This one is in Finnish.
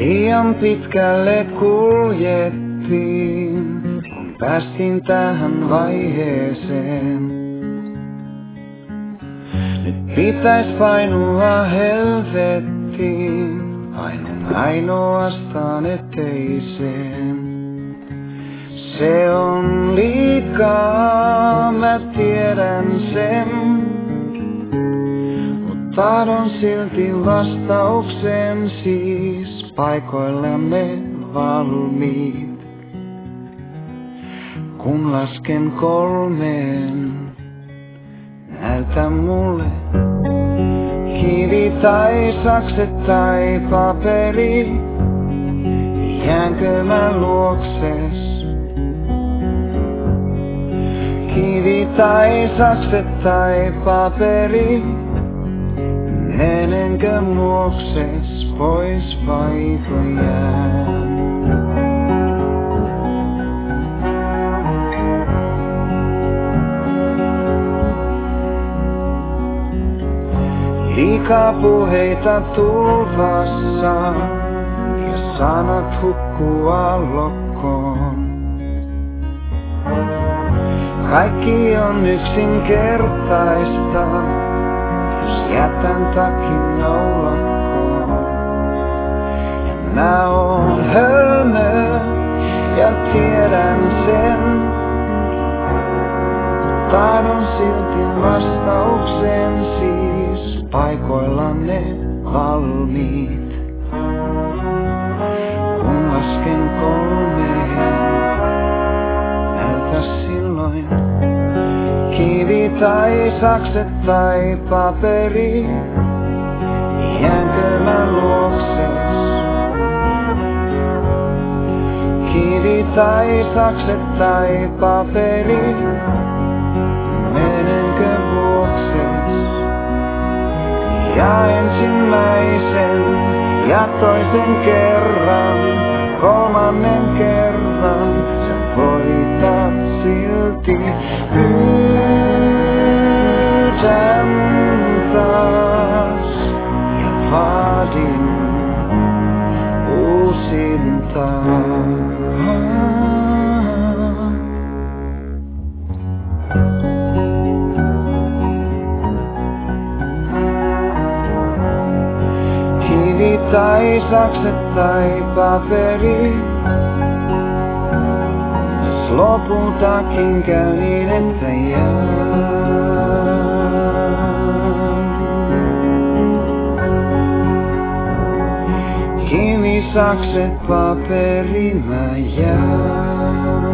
Liian pitkälle kuljettiin, kun päästiin tähän vaiheeseen. Nyt pitäis painua helvettiin, ainoastaan eteiseen. Se on liikaa, mä tiedän sen, mut tahdon silti vastauksen siis paikoillemme valmiit. Kun lasken 3, näytä mulle kivi tai sakset tai paperi, jäänkö mä luokses? Kivi tai sakset tai paperi, menenkö luokses pois vaiko jään? Liikaa puheita tulvassa ja sanat hukkua lokkoon. Kaikki on yksinkertaista, jos jätän takin naulakkoon. Ja mä oon hölmö ja tiedän sen, tahdon silti vastauksen siis paikoillanne valmiit. Kun lasken 3, näytä silloin kivi tai sakset tai paperi, jäänkö mä luokses? Kivi tai sakset tai paperi, menenkö luokses? Ja ensimmäisen ja toisen kerran, 3. kerran, sä voitat silti. Pyydän taas ja vaadin uusintaan. Kivi tai sakset tai paperi, jos lopultakin käy niin, että jään. Kivi, sakset, paperi, mä jään.